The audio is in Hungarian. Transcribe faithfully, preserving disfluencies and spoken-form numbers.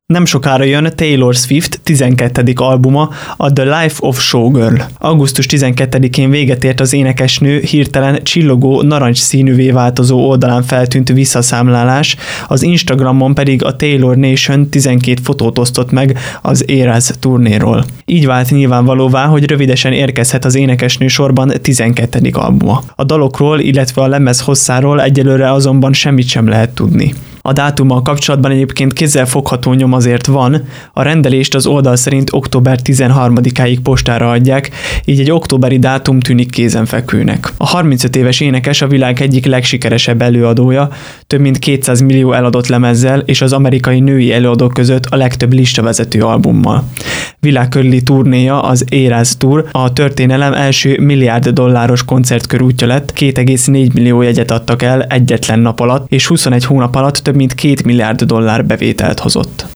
Nem sokára jön Taylor Swift tizenkettedik albuma, a The Life of Showgirl. augusztus tizenkettedikén véget ért az énekesnő hirtelen csillogó narancs színűvé változó oldalán feltűnt visszaszámlálás, az Instagramon pedig a Taylor Nation tizenkét fotót osztott meg az Eras turnéról. Így vált nyilvánvalóvá, hogy rövidesen érkezhet az énekesnő sorban tizenkettedik albuma. A dalokról, illetve a lemez hosszáról egyelőre azonban semmit sem lehet tudni. A dátummal kapcsolatban egyébként kézzelfogható nyom azért van, a rendelést az oldal szerint október tizenharmadikáig postára adják, így egy októberi dátum tűnik kézenfekvőnek. A harmincöt éves énekes a világ egyik legsikeresebb előadója, több mint kétszáz millió eladott lemezzel és az amerikai női előadók között a legtöbb listavezető albummal. Világkörüli turnéja, az Eras Tour, a történelem első milliárd dolláros koncertkör útja lett, két egész négy millió jegyet adtak el egyetlen nap alatt, és huszonegy hónap alatt több mint két milliárd dollár bevételt hozott.